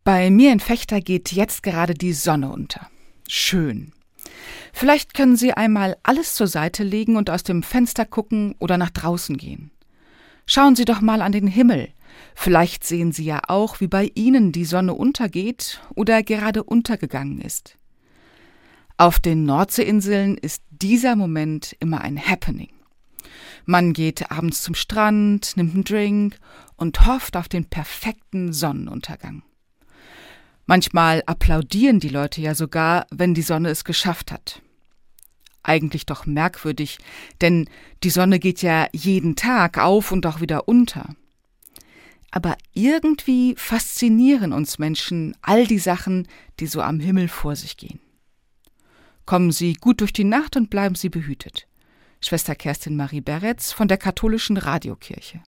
Bei mir in Vechta geht jetzt gerade die Sonne unter. Schön. Vielleicht können Sie einmal alles zur Seite legen und aus dem Fenster gucken oder nach draußen gehen. Schauen Sie doch mal an den Himmel. Vielleicht sehen Sie ja auch, wie bei Ihnen die Sonne untergeht oder gerade untergegangen ist. Auf den Nordseeinseln ist dieser Moment immer ein Happening. Man geht abends zum Strand, nimmt einen Drink und hofft auf den perfekten Sonnenuntergang. Manchmal applaudieren die Leute ja sogar, wenn die Sonne es geschafft hat. Eigentlich doch merkwürdig, denn die Sonne geht ja jeden Tag auf und auch wieder unter. Aber irgendwie faszinieren uns Menschen all die Sachen, die so am Himmel vor sich gehen. Kommen Sie gut durch die Nacht und bleiben Sie behütet. Schwester Kerstin Marie Beretz von der Katholischen Radiokirche.